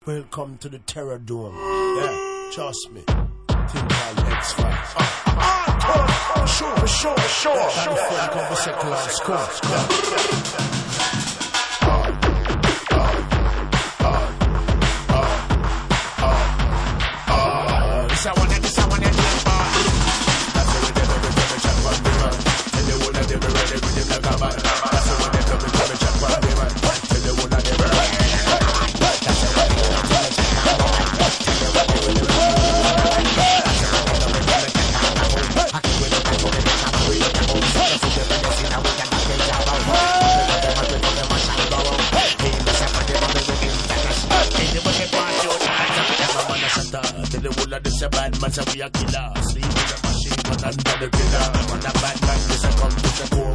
Welcome to the Terror Dome. Yeah, trust me. Think called X-Files. Sure. Man, so we a killer. Sleep with a machine gun under the pillar. Man, a bad man, this a come to the